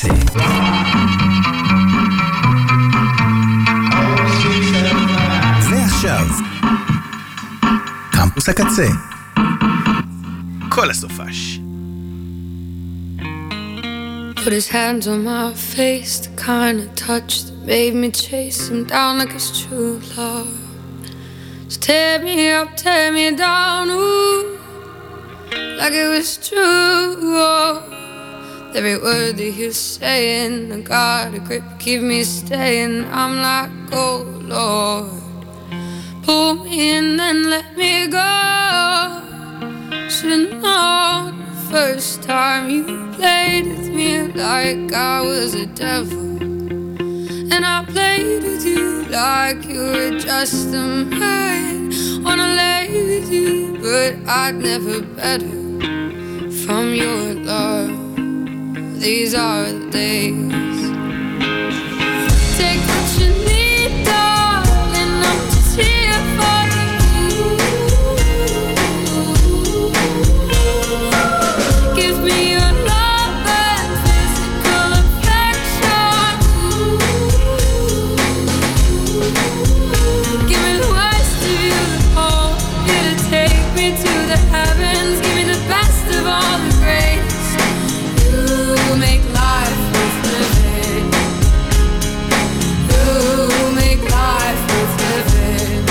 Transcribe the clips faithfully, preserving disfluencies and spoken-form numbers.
הקצה. ועכשיו, קמפוס הקצה. כל הסופש. Put his hands on my face, the kind of touch that made me chase him down like his true love. So tear me up, tear me down, ooh, like it was true. Oh. Every word that he's saying, I got a grip, keep me staying. I'm like, oh Lord, pull me in and let me go. Should've known the first time you played with me like I was a devil, and I played with you like you were just a man. Wanna lay with you, but I'd never better from your love. These are the days. Take what you need, darling, I'm just here for you. Give me your love and physical affection. Give me the worst of you, hold you to take me to the heavens. Give me the best of all the grace. You make life worth living. You make life worth living.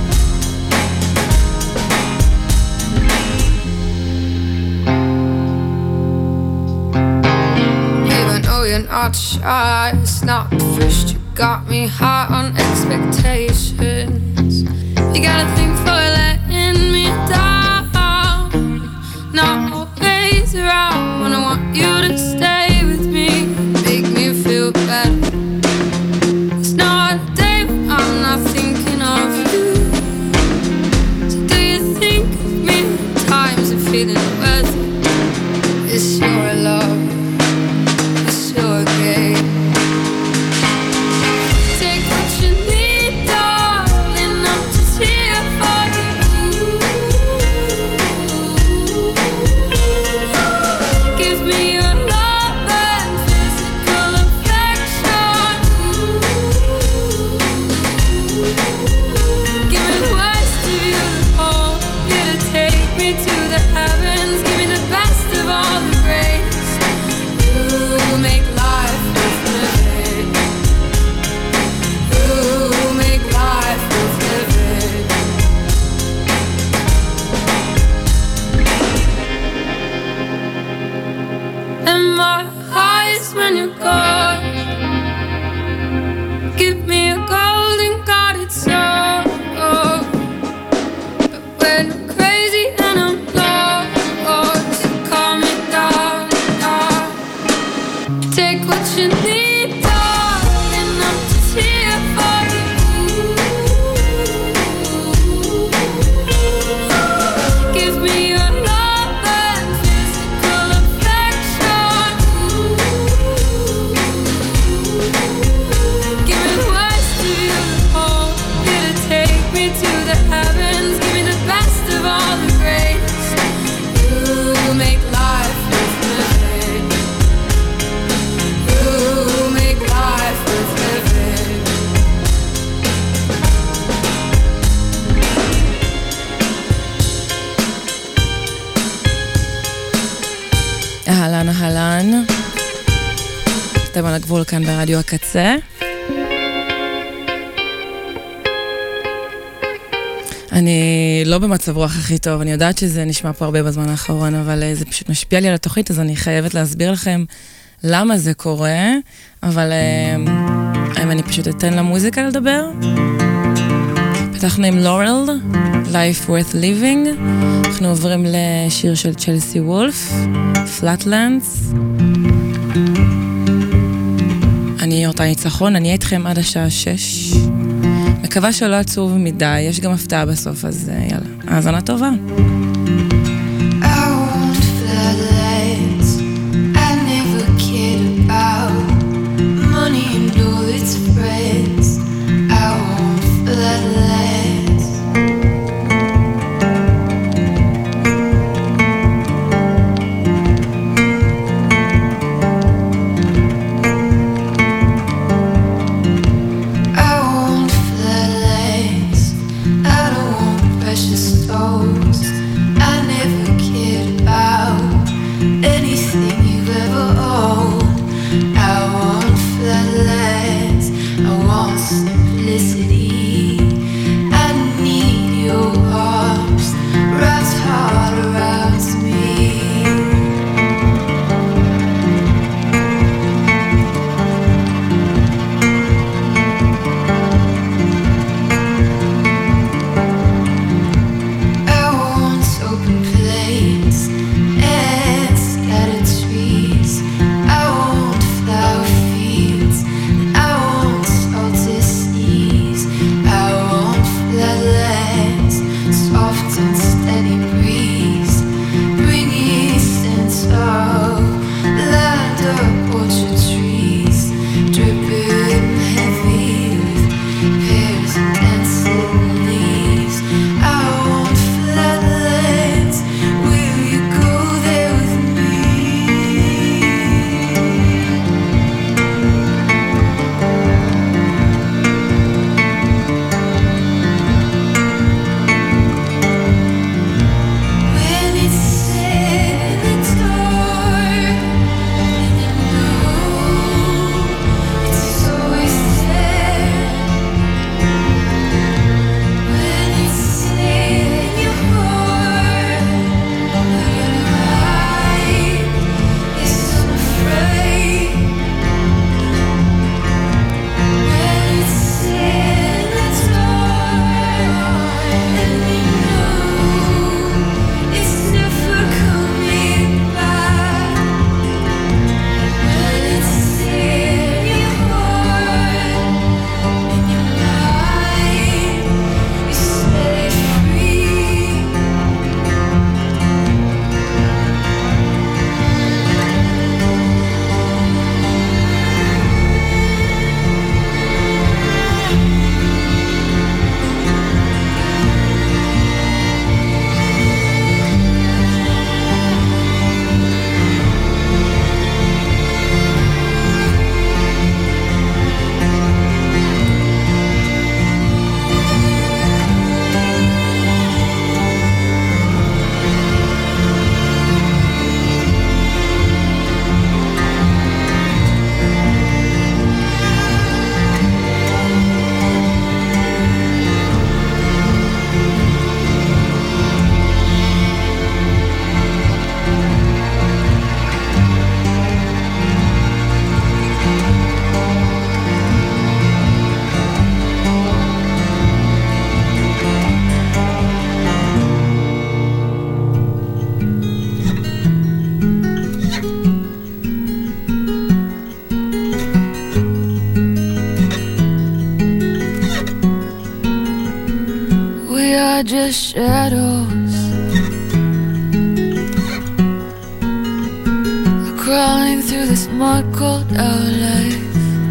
Even though you're not shy, it's not the first. You got me high on expectations. You got a thing for letting me down. Not always around when I want you to stay with me, make me feel better. It's not a day when I'm not thinking of you. So do you think of me when times are feeling weather? It's your love, it's your game. Take what you need, darling, I'm just here for you. Give me your love and physical affection. Give me the worst of you, hold you to take me to the heavens. Give me the best of all the grace. You make life worth living. You make life worth living. And my eyes when you're gone, give me a golden guarded soul. But when I'm crazy and I'm lost, calm me down, down. Take what you need, darling, I'm just here for you. Give me your love and physical affection. Give me the worst of you, hold you to take me to the heavens. Give me the best of all the grace. You make life worth living. You make life worth living. אהלן אהלן, אתם על הגבול כאן ברדיו הקצה. אני לא במצב רוח הכי טוב, אני יודעת שזה נשמע פה הרבה בזמן האחרון, אבל זה פשוט משפיע לי על התוכנית, אז אני חייבת להסביר לכם למה זה קורה, אבל אם אני פשוט אתן למוזיקה לדבר. פתחנו עם לורל, Life Worth Living, אנחנו עוברים לשיר של צ'לסי וולף, Flatlands. אני אורתה ניצחון, אני אהיה איתכם עד השעה שש. מקווה שלא עצוב מדי, יש גם הפתעה בסוף, אז יאללה, האזנה טובה. Floodlights. just shadows crawling through this mud cold our life.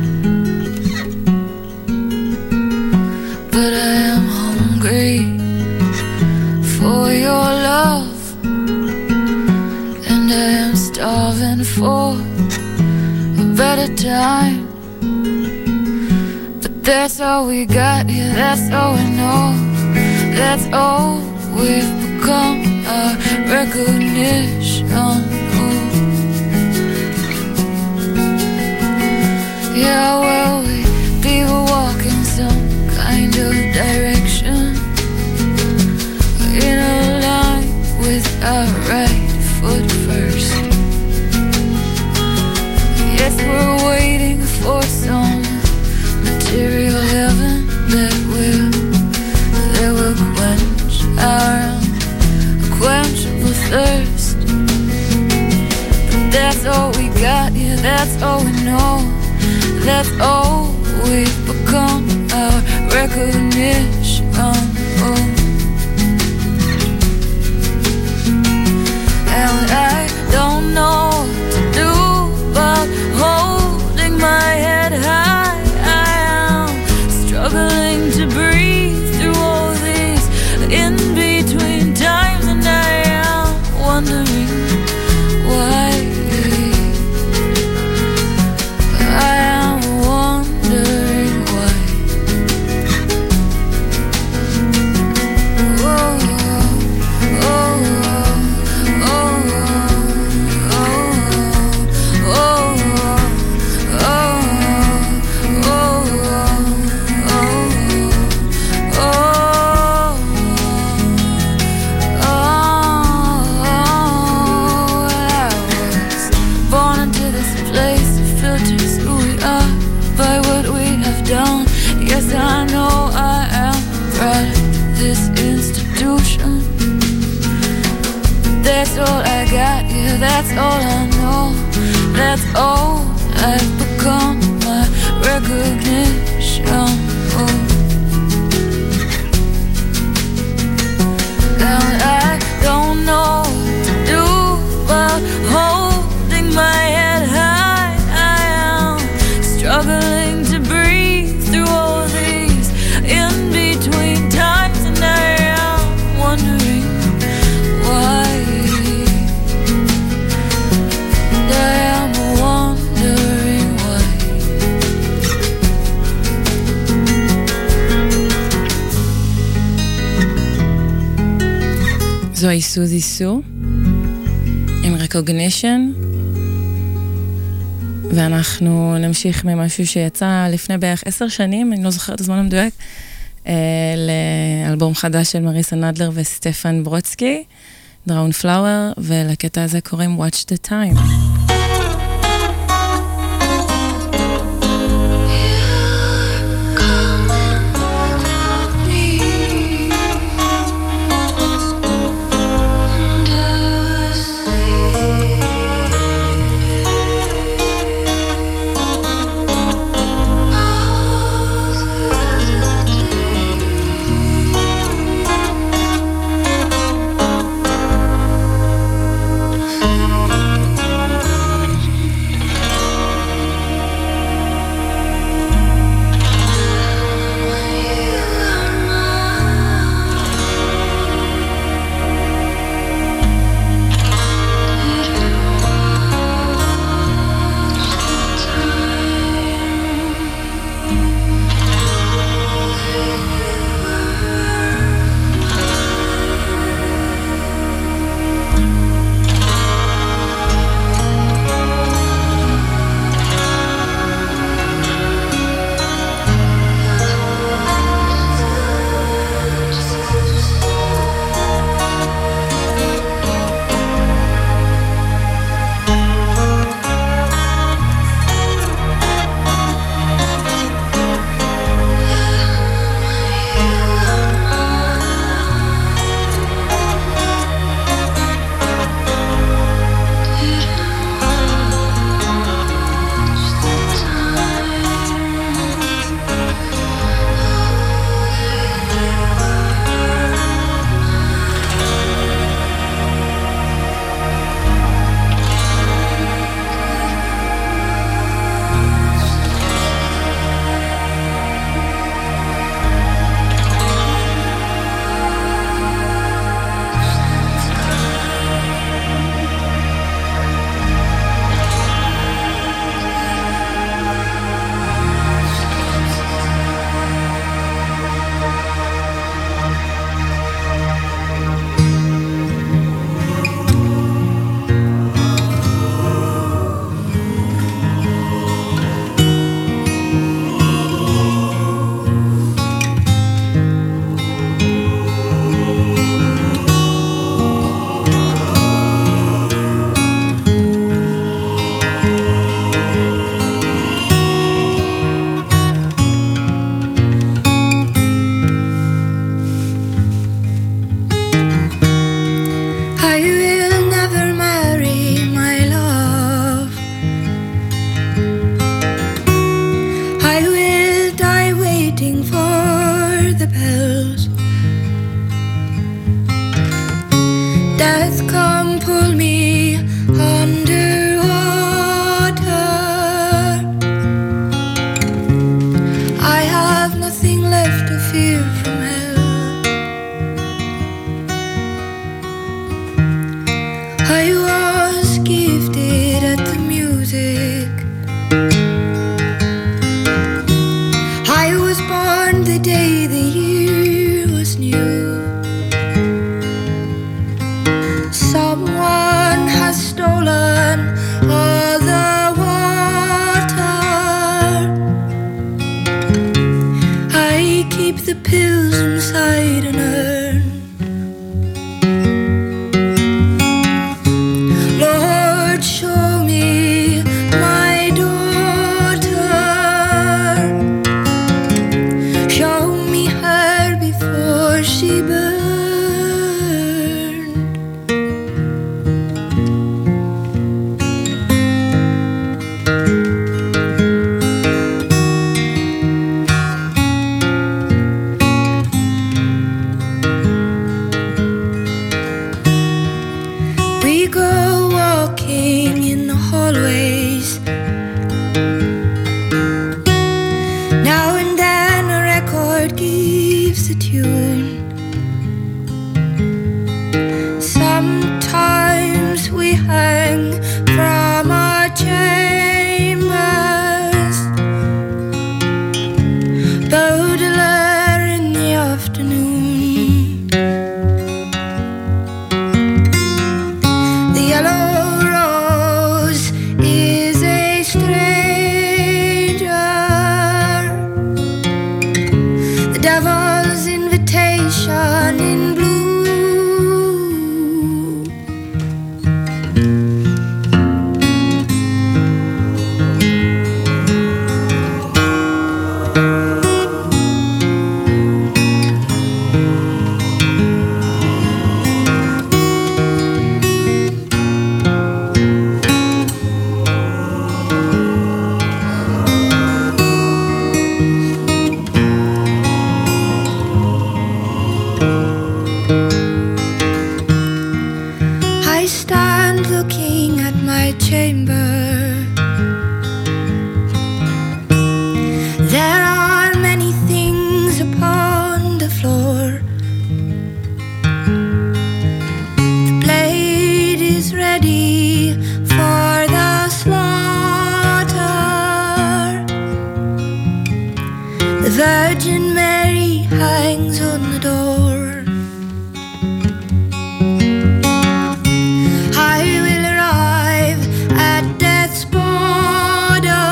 But I am hungry for your love, and I am starving for a better time. But that's all we got here, that's all we know, that's all we've become, our recognition. Yeah, well, we people walking some kind of direction, in a line with our right foot first. Yes, we're waiting for some material heaven that will, that will quench our unquenchable thirst. But that's all we got, yeah, that's all we know, that's all we've become, our recognition. Oh. And I don't know what to do but holding my head high. I am struggling to breathe through all these in-between times, and I am wondering why. I am wondering why. Yes, I know I am proud of this institution. That's all I got, yeah, that's all I know, that's all I've become, my recognition. Oh. And I don't know what to do but holding my head high. I am struggling to breathe through all these in-between times, and I am wondering why. And I am wondering why. זוהי סוזי סו עם recognition, ואנחנו נמשיך ממשהו שיצא לפני בערך עשר שנים, אני לא זוכרת את הזמן המדויק, לאלבום חדש של מריסה נדלר וסטפן ברודסקי, דראון פלאואר, ולקטע הזה קוראים Watch the Time. Oh, twilight chamber. There are many things upon the floor. The blade is ready for the slaughter. The Virgin Mary hangs on the door. I will arrive at death's border.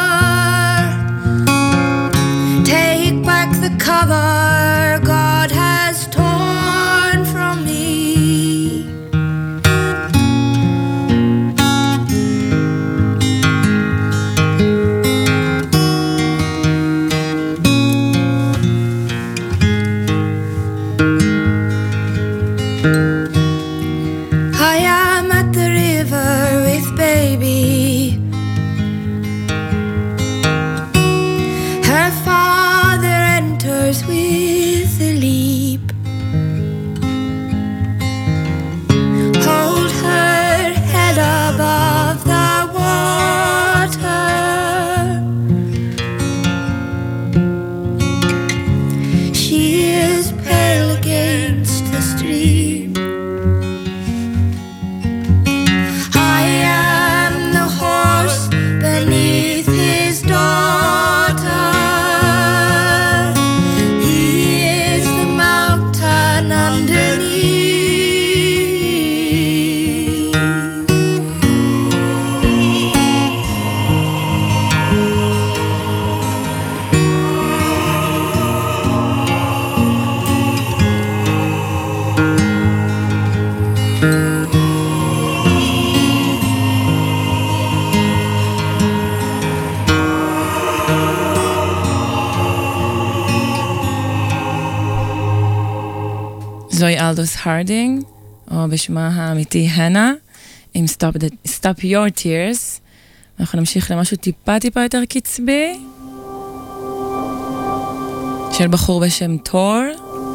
Take back the cover God has torn from me. I am at the river with baby. Her father enters with a leap. Hold her head above the water. She is pale against the stream. I am the horse beneath his daughter. He is the mountain underneath. זוהי אלדוס הרדינג, או בשמה האמיתי הנה, עם Stop, the, Stop Your Tears. אנחנו נמשיך למשהו טיפה טיפה יותר קצבי, של בחור בשם תור,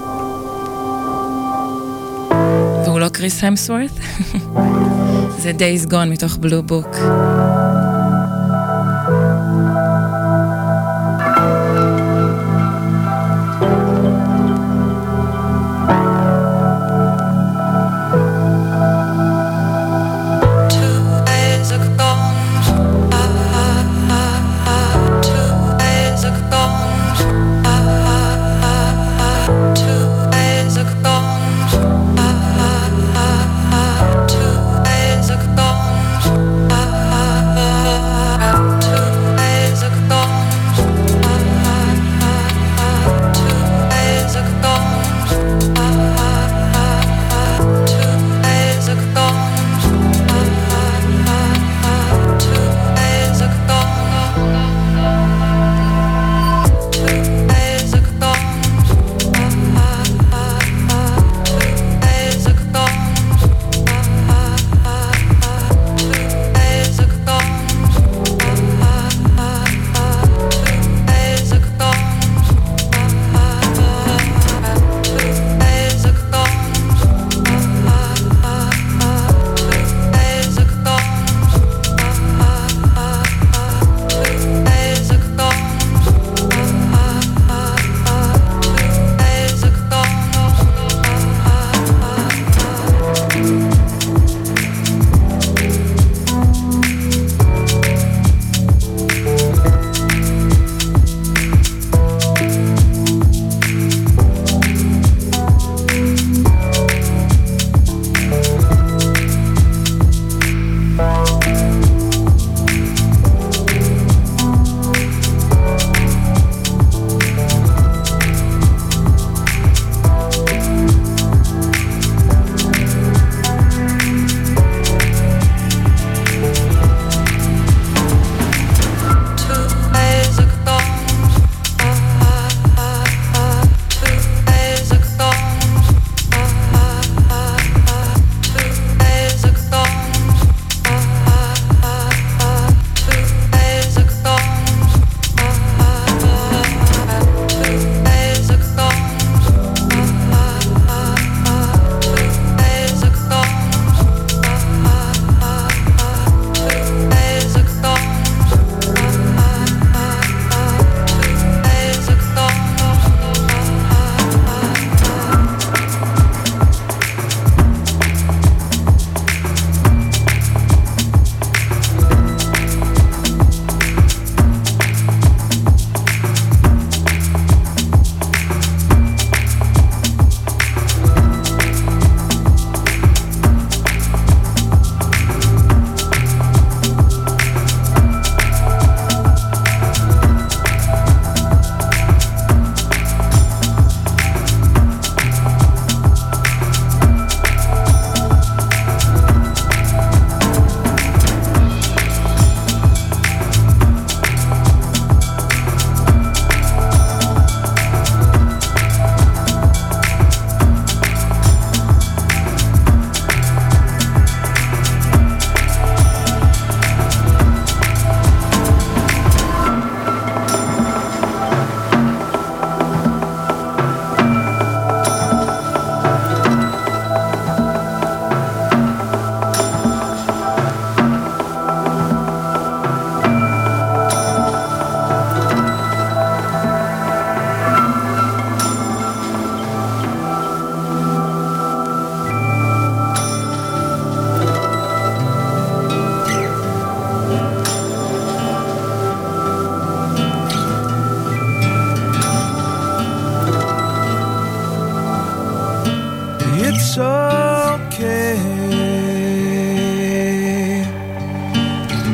והוא לא קריס המסוורת'. זה Days Gone מתוך בלו בוק. Two days ago,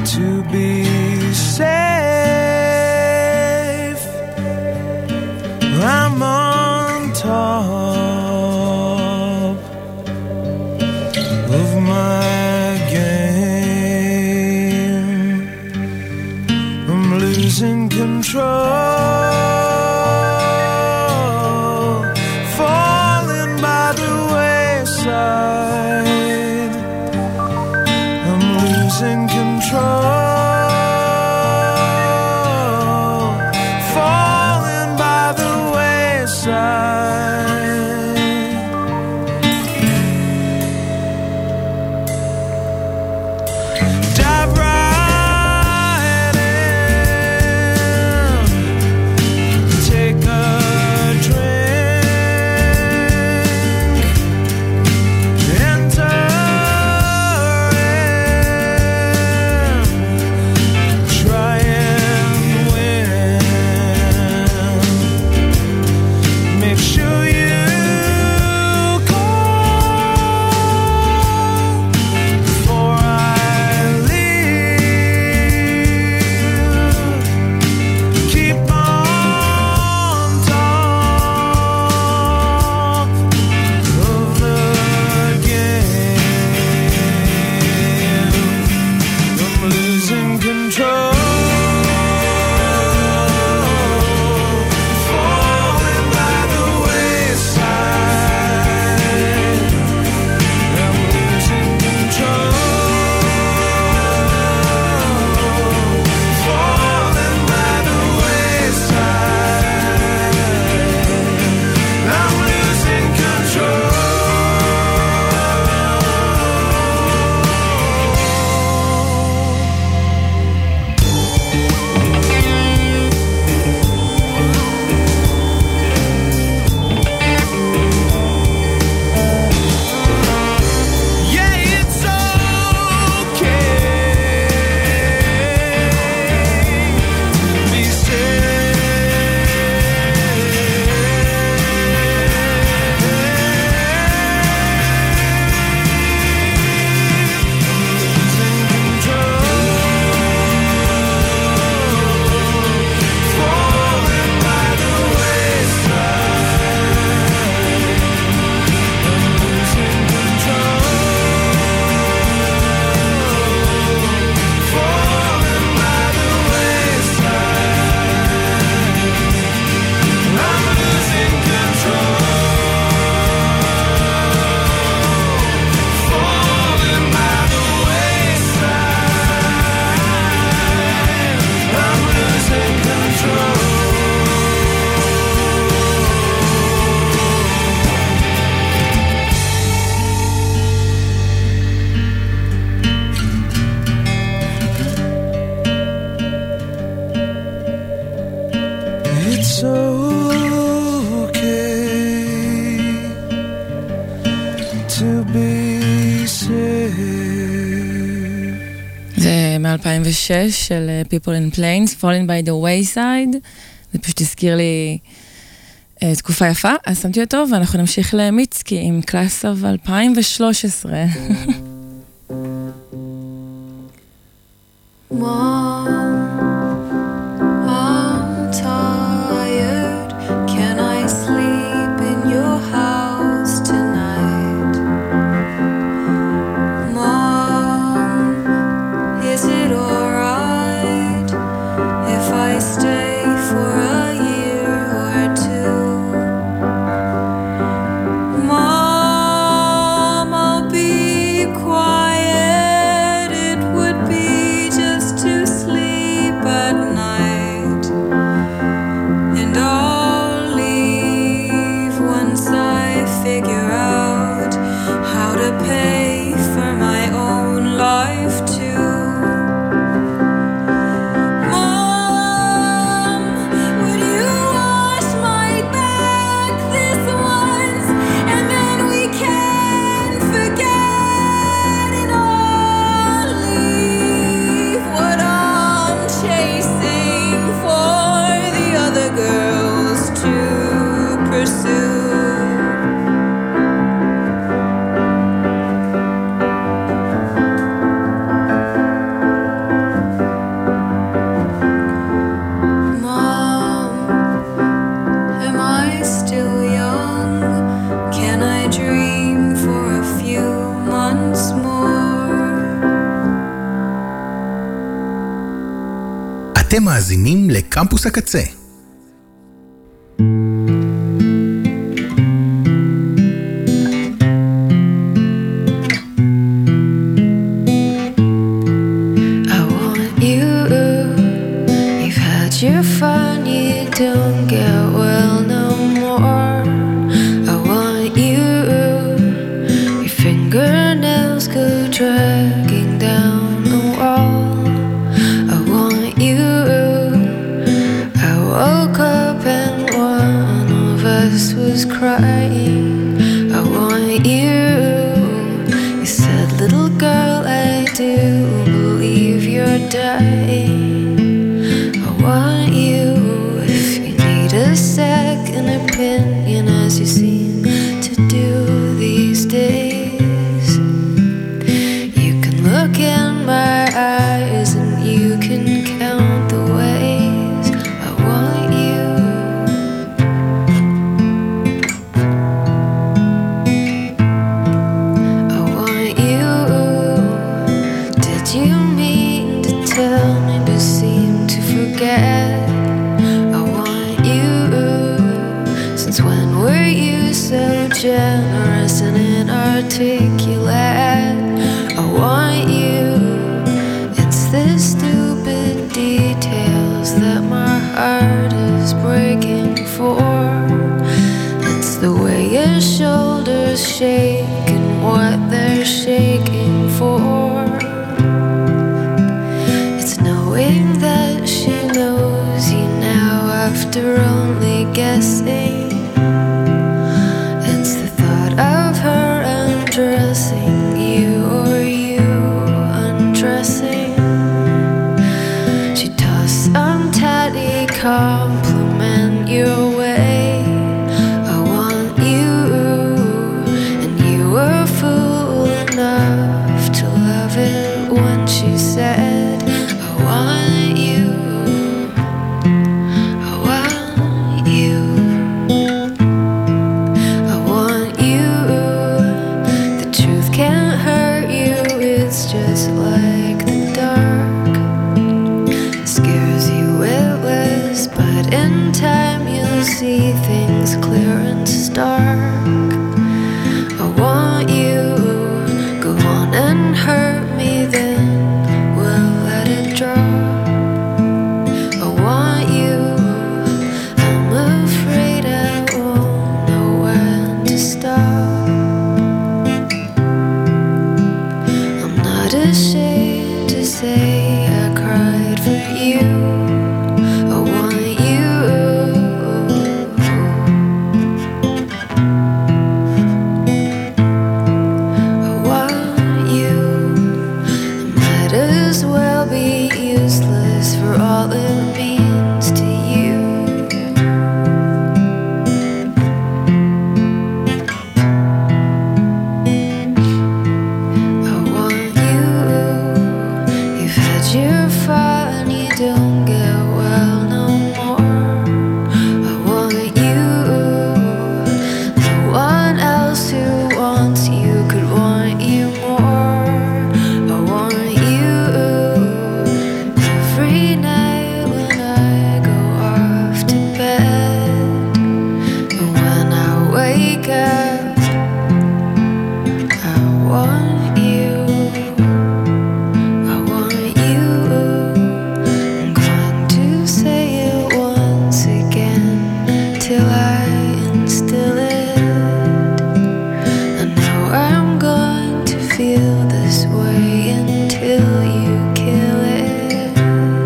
to be safe. I'm on top of my game. I'm losing control, falling by the wayside. I'm losing control, falling by the wayside. Dive right in, take a drink, enter in, try and win. Make sure you call before I leave. Keep on top of the game. I'm losing control, falling by the wayside. I'm losing control, falling by the wayside. I'm losing control. Yeah, it's okay to be losing control, falling by the wayside. I'm losing control, falling by the wayside. I'm losing control, falling by the wayside. I'm losing control. It's okay to be safe. זה מ-אלפיים ושש של uh, People in Planes, Falling by the Wayside. זה פשוט הזכיר לי uh, תקופה יפה, אז שמתי אותו, ואנחנו נמשיך למיצקי עם קלאס of אלפיים ושלוש עשרה. Mom, I'm tired. Can I sleep in your house tonight? Mom, is it alright if I stay for a year or two? Mom, I'll be quiet. It would be just to אתם מאזינים לקמפוס הקצה. You're fun, you don't get well no more. I want you. Your fingernails go dragging down the wall. I want you. I woke up and one of us was crying. I want you. You said, little girl, I do believe you're dying. I want you, if you need a second opinion, as you seem to do these days. You can look in my eyes and you can count the ways I want you. I want you. Did you mean to tell me to seem to forget? I want you. Since when were you so generous and inarticulate? I want you. It's the stupid details that my heart is breaking for. It's the way your shoulders shake and what they're shaking for. It's knowing that she knows you now after only guessing. It's the thought of her undressing you or you undressing. She tossed some tatty compliment your way. I want you, and you were fool enough to love it when she said, I want you. I want you. I want you. The truth can't hurt you, it's just like the dark. It scares you witless, but in time you'll see things clear and stark. I want you. Go on and hurt me, then we'll let it drop. I want you. I'm afraid I won't know when to stop. I'm not ashamed to say I cried for you. I want you. I want you. I might as well be useless for all it means to you. I want you. You've had your fun, you don't get well no more. I want you. No one else who wants you could want you more. I want you. Every night when I go off to bed, and when I wake up, I want you. I want you. I'm going to say it once again till I instill it. I know I'm going to feel this way until you kill it.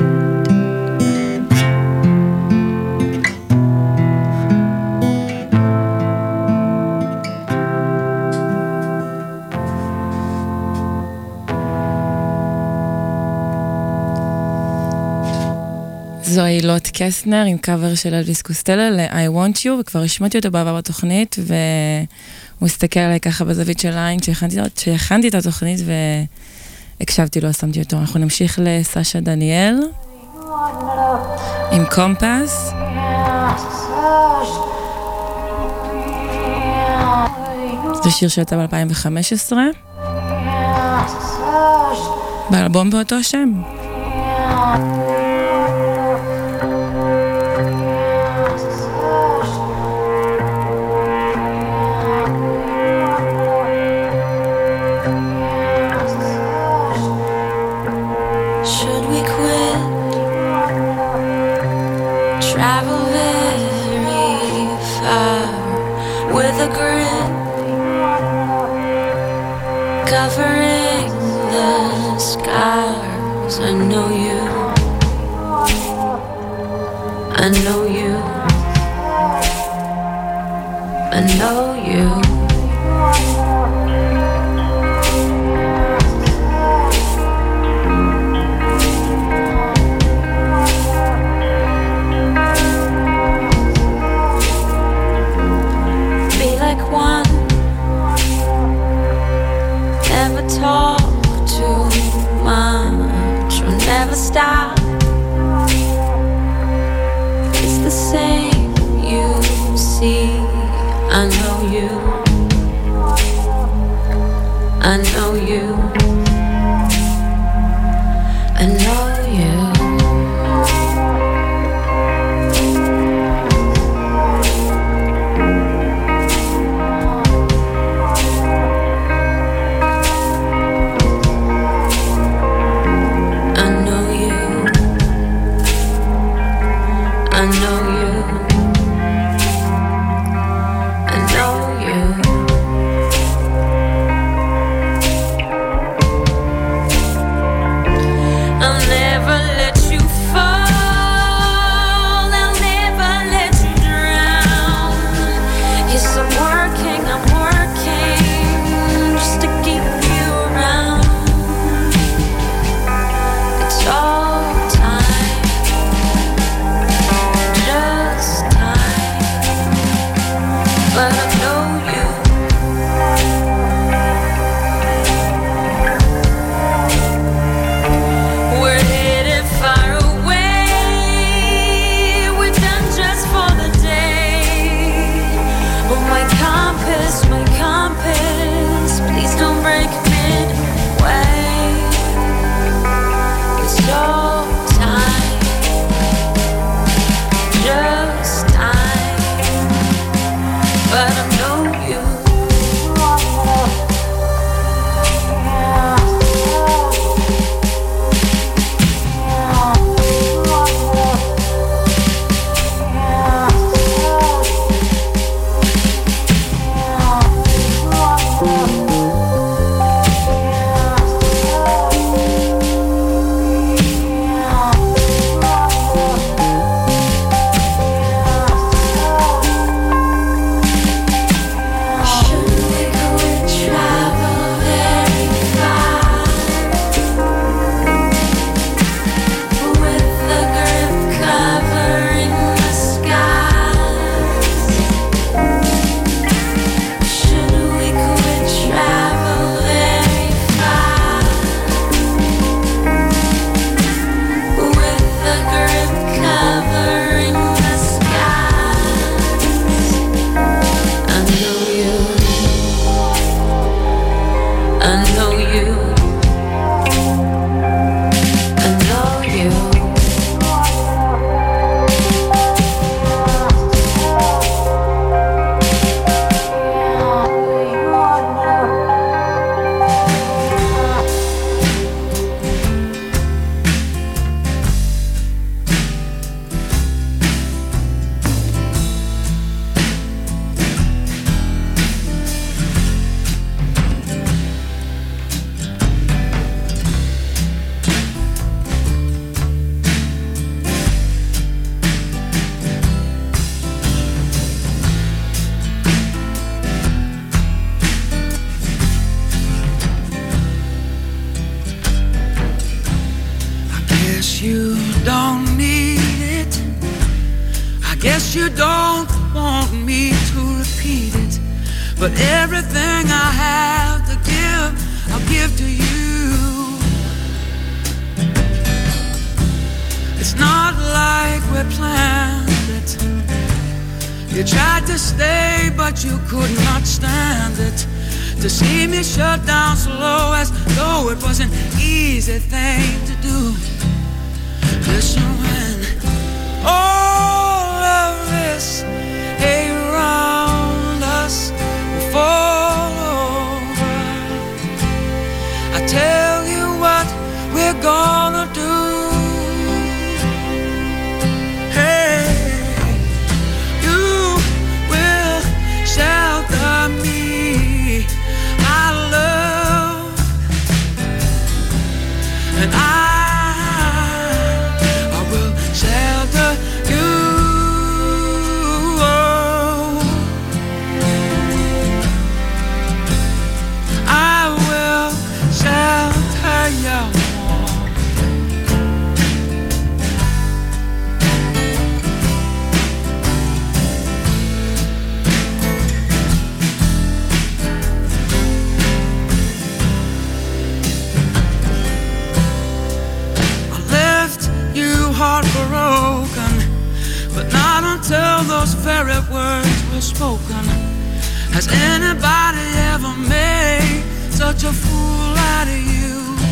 זוהי לוט קסטנר עם קאבר של אלוויס קוסטלו ל-I want you, וכבר השמעתי אותו בעבר בתוכנית, והוא הסתכל עליי ככה בזווית של עין כשהכנתי את התוכנית והקשבתי לו, שמתי אותו. אנחנו נמשיך לסשה דניאל עם קומפס. זה שיר שיצא ב-אלפיים וחמש עשרה באלבום באותו שם. we quit? Travel very far with a grin, covering the scars. I know you, I know you, I know you. Talk too much or never stop. It's the same you see. I know you, I know you, I know you. You don't want me to repeat it, but everything I have to give, I'll give to you. It's not like we planned it. You tried to stay, but you could not stand it. To see me shut down slow as though it was an easy thing to do. Listen, when all of this around us will fall over, I tell you what we're gonna do. heart broken, but not until those very words were spoken. Has anybody ever made such a fool out of you?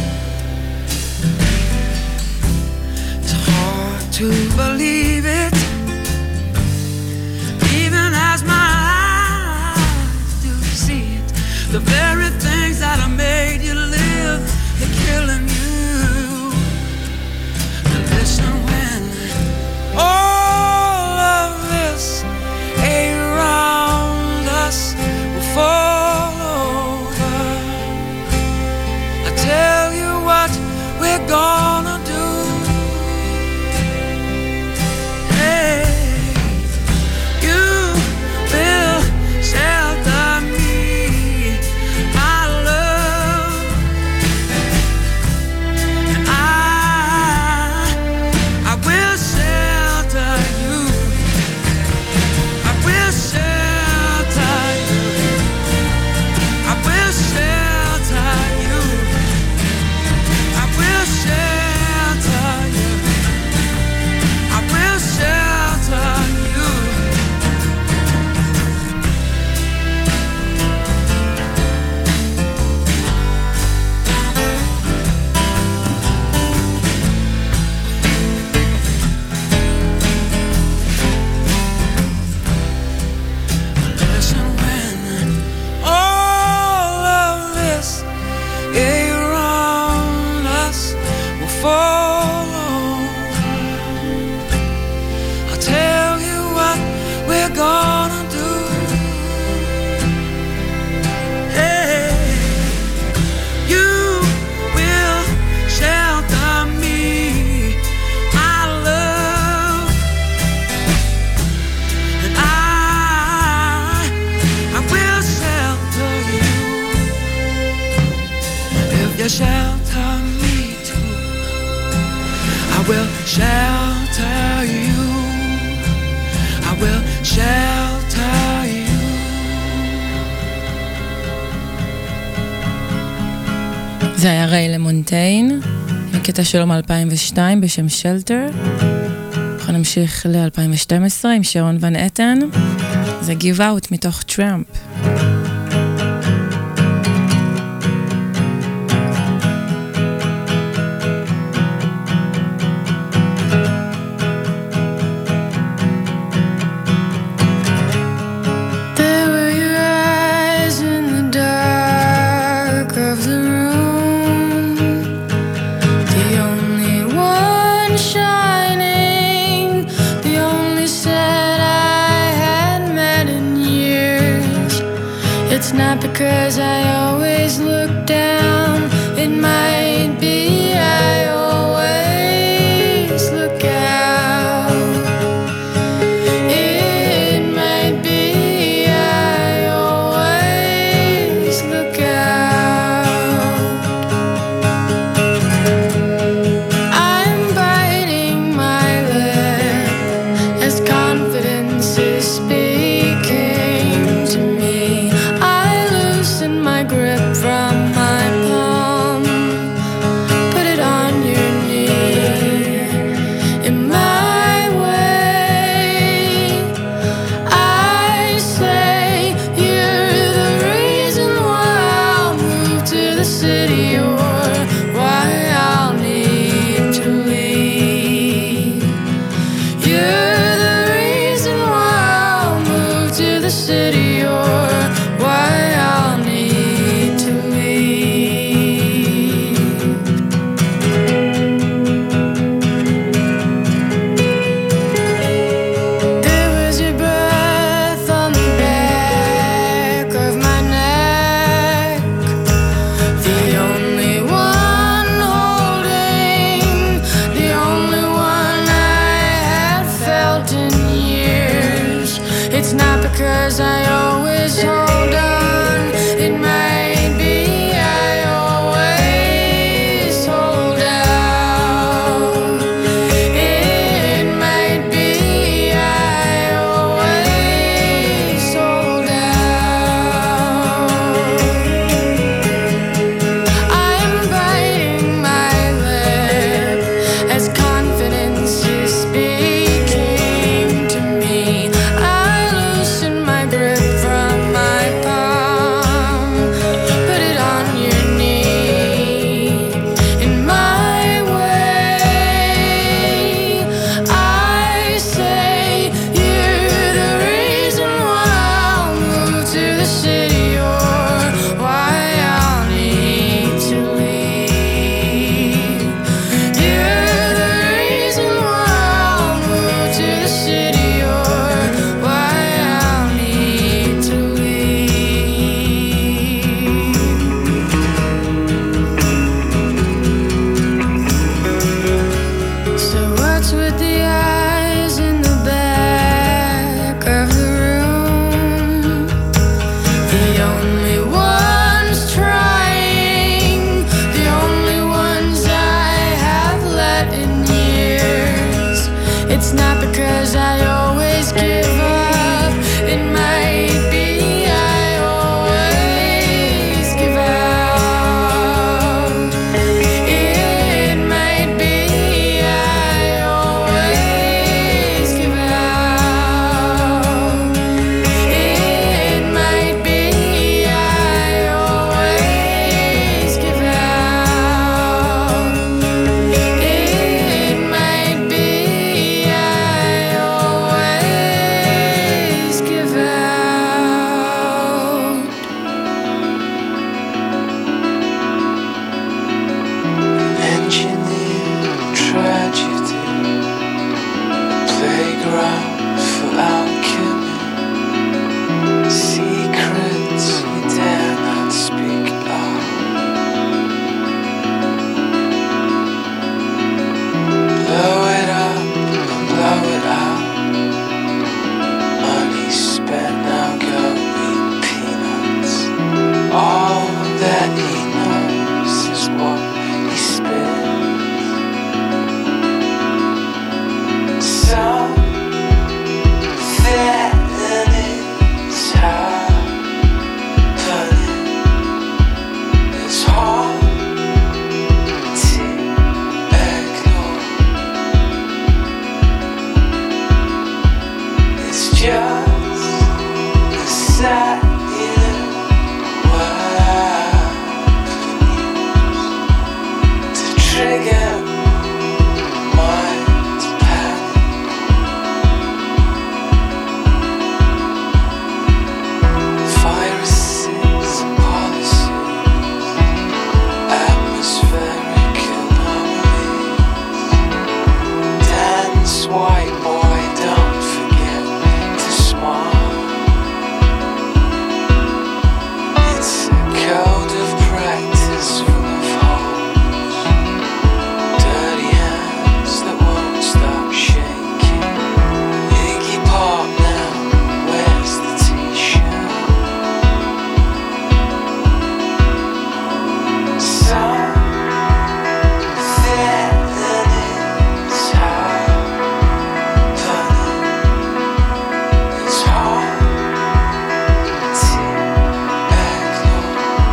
It's hard to believe it, even as my eyes do see it. The very things that have made you live, they're killing you. And listen, when all of this around us will fall over, I tell you what we're gonna do. Hey, you will shelter me, my love, and I, I will shelter you. I will shelter you. I will shelter you. I will shelter you. I will shelter you. Listen, when all of this around us will fall over, I'll tell you what we're gonna do. Hey, you will shelter me, my love, and I, I will shelter you. If you shelter me too, I will shelter you. I will shelter you. זה היה ריי למונטיין, עם קטע שלו מ-אלפיים ושתיים בשם שלטר. אנחנו נמשיך ל-אלפיים ושתים עשרה עם שרון ון אתן. זה Give Out מתוך טראמפ. There were your eyes in the dark of the room, the only one shining, the only set I had met in years. It's not because I always look down, it might be I always look out. It might be I always look out. I'm biting my lip as confidence is speaking to me. I loosen my grip from my palm, put it on your knee. In my way, I say you're the reason why I'll move to the city or why I'll need to leave. You're the reason why I'll move to the city or why I'll need to leave. There was your breath on the back of my neck, the only one holding, the only one I had felt in years. It's not because I always hold on, it might be I always hold out. It might be I always hold out. I'm biting my lip as confidence hearts with the eyes in the back of the room. The only ones trying, the only ones I have let in years. It's not because I always give up, it might be I always give up. It might be I always give up. It might be I always give up. It might be I always give out. Engineered tragedy, playground for alchemy, secrets we dare not speak of. Blow it up and blow it out. Money spent, now go eat peanuts. All that he knows is what he spins. Some that is happening. It's hard to ignore. It's just a silent word to trigger mind panic. Viruses and policies, atmospheric anomalies. Dance, white boy, don't forget to smile. It's a code of practice full of holes, dirty hands that won't stop shaking. Iggy Pop now, where's the t-shirt? Some that is happening. It's hard to ignore.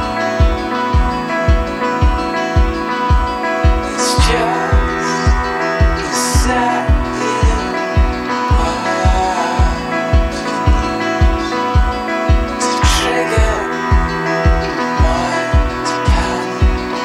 It's just a silent word to trigger mind panic.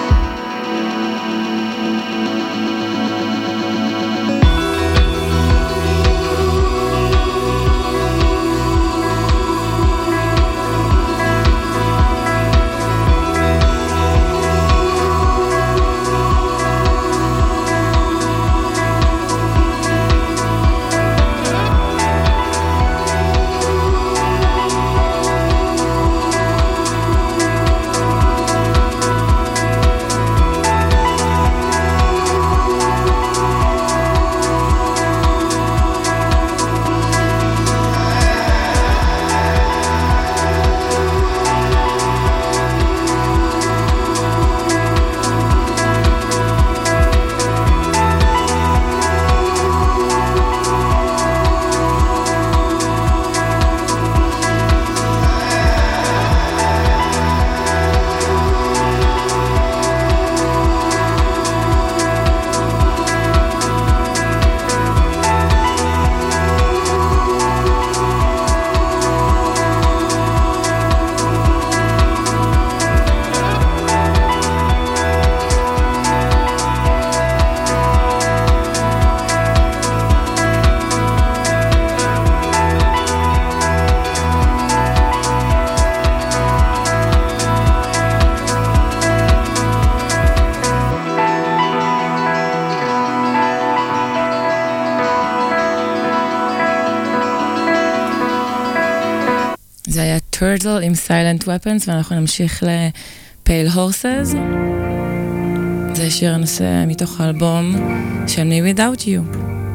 זה היה Turtle עם Silent Weapons, ואנחנו נמשיך ל-Pale Horses. זה שיר הנושא מתוך האלבום של Me Without You.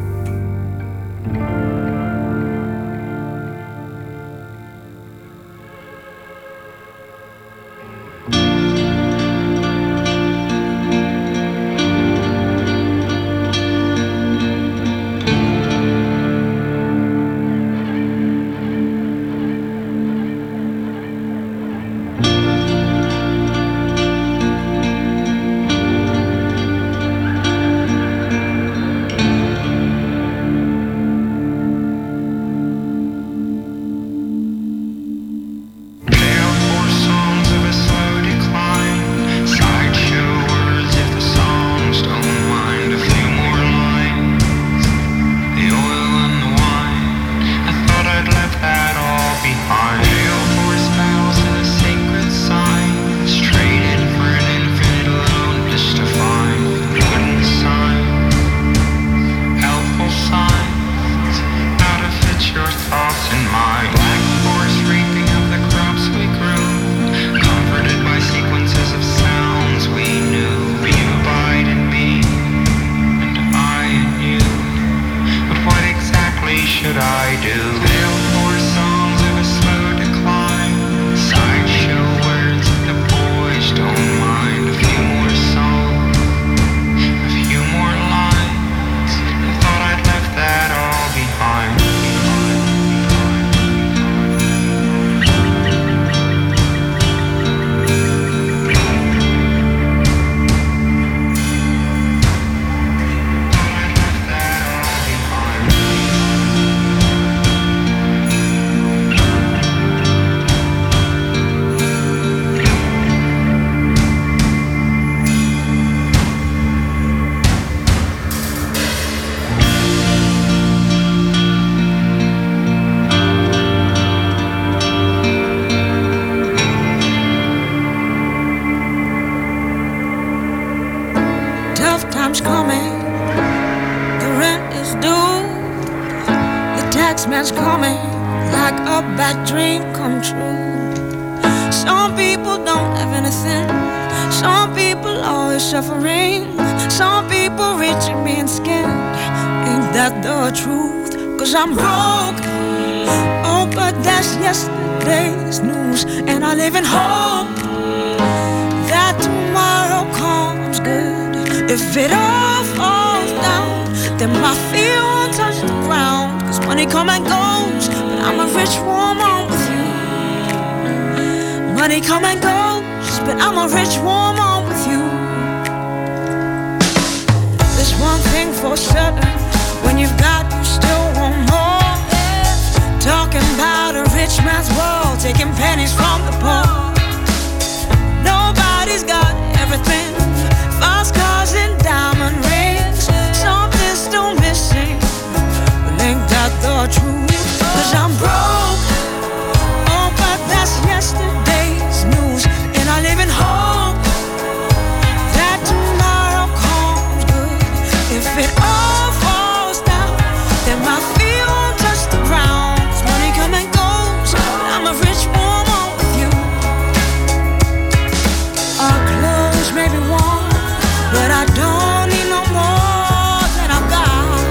I'm broke, oh, but that's yesterday's news. And I live in hope that tomorrow comes good. If it all falls down, then my feet won't touch the ground. Cause money come and goes, but I'm a rich woman with you. Money come and goes, but I'm a rich woman with you. There's one thing for certain, when you've got, you still want more. Talking about a rich man's world, taking pennies from the poor. Nobody's got everything, fast cars and diamond rings. Something's still missing, but ain't that the truth? Cause I'm broke, oh, but that's yesterday's news. And I live in hope that tomorrow comes good. If it all falls down, then my feet won't touch the ground. Money come and goes, but I'm a rich woman with you. Our clothes may be worn, but I don't need no more than I've got.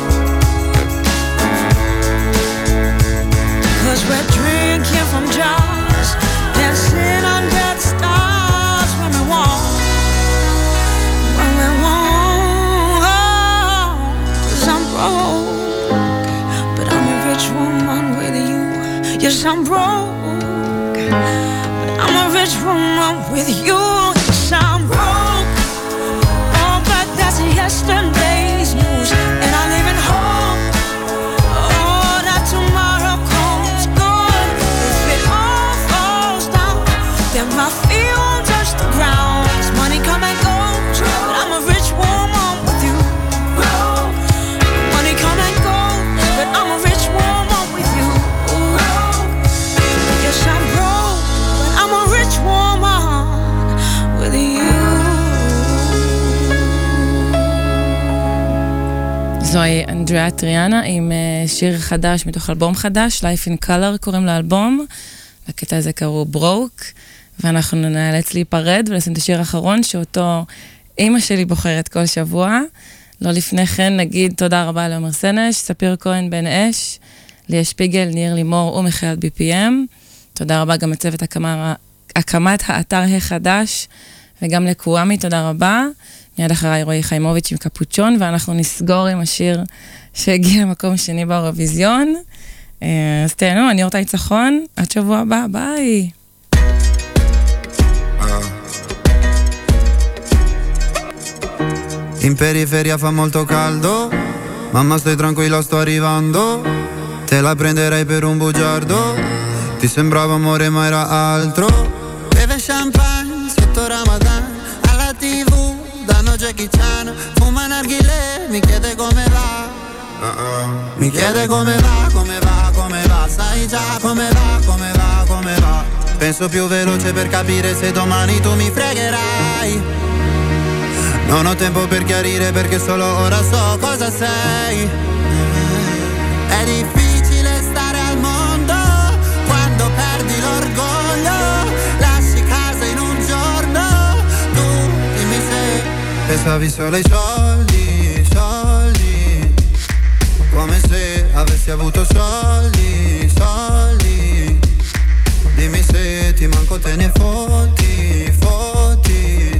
Cause we're drinking from jars, dancing under the stars when we want, when we want. Cause I'm broke, but I'm a rich woman with you. Yes, I'm broke, but I'm a rich woman with you. Yes, I'm broke, oh, but that's yesterday's news. And I live in hope, oh, that tomorrow comes good. If it all falls down, then my feet won't touch the ground. Cause money come and goes, but I'm a rich woman with you. Money come and goes, but I'm a rich woman with you. Yes, I'm broke, but I'm a rich woman with you. זוהי אנדריאה טריאנה עם שיר חדש מתוך אלבום חדש, Life in Color קוראים לאלבום. הקטע הזה קראו ברוק, ואנחנו נאלץ להיפרד ולשים את השיר האחרון שאותו אמא שלי בוחרת כל שבוע. לא לפני כן נגיד תודה רבה לעומר סנש, ספיר כהן בן אש, ליה שפיגל, ניר לימור ומחיית בי פי אם. תודה רבה גם לצוות הקמה, הקמת האתר החדש, וגם לקוואמי, תודה רבה. מיד אחריי רועי חיימוביץ' עם קפוצ'ון, ואנחנו נסגור עם השיר שהגיע למקום שני באירוויזיון. אז תהנו, אני אורטי צחון, עד שבוע הבא, ביי. In periferia fa molto caldo, mamma stai tranquilla sto arrivando, te la prenderei per un bugiardo, ti sembrava amore ma era altro. Beve champagne sotto Ramadan, alla tivù danno Jackie Chan, fuma narghilè, mi chiede come va, uh-uh. mi chiede come va, come va, come va, sai già come va, come va, come va. Penso più veloce per capire se domani tu mi fregherai. Non ho tempo per chiarire perché solo ora so cosa sei. È difficile stare al mondo quando perdi l'orgoglio. Lasci casa in un giorno, tu dimmi se pensavi solo ai soldi, soldi. Come se avessi avuto soldi, soldi. Dimmi se ti manco te ne fotti, fotti.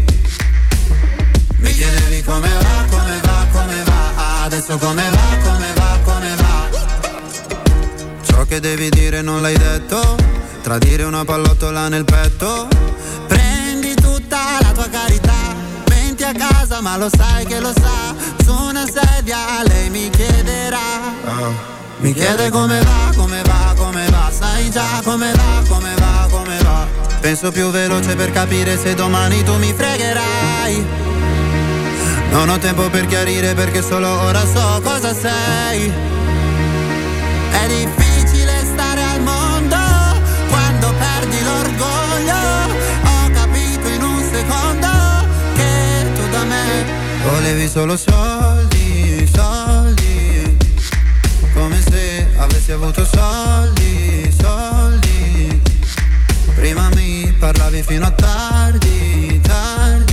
Mi chiedevi come va, come va, come va. Adesso come va, come va, come va. Ciò che devi dire non l'hai detto. Tradire una pallottola nel petto. Prendi tutta la tua carità. Menti a casa ma lo sai che lo sa. Su una sedia lei mi chiederà. Oh. Mi chiede come va, come va, come va. Sai già come va, come va, come va. Penso più veloce per capire se domani tu mi fregherai. Non ho tempo per chiarire perché solo ora so cosa sei. È difficile stare al mondo quando perdi l'orgoglio. Ho capito in un secondo che tu da me volevi solo soldi, soldi. Come se avessi avuto soldi, soldi. Prima mi parlavi fino a tardi, tardi.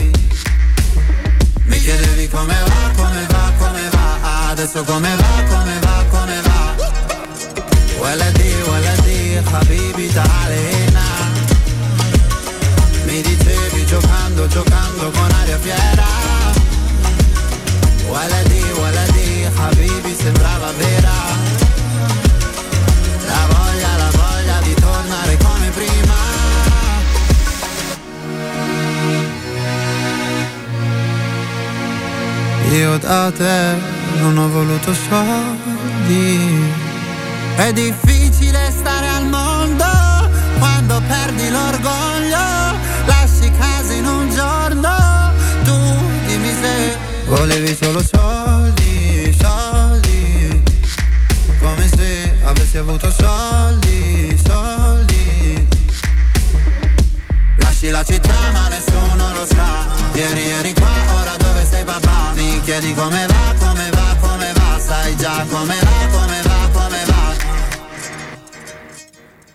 Mi chiedevi come va, come va, come va. Adesso come va, come va, come va. Waladi, waladi, habibi ta'alena. Mi dicevi giocando, giocando con aria fiera. Waladi, waladi, habibi sembrava vera. La voglia, la voglia di tornare come prima. Io da te non ho voluto soldi. È difficile stare al mondo quando perdi l'orgoglio. Lasci casa in un giorno, tu dimmi se volevi solo soldi, soldi. Come se avessi avuto soldi, soldi. Lasci la città ma nessuno lo sa. Ieri eri qua, ora dove sei papà? Mi chiedi come va, come va, come va. Sai già come va, come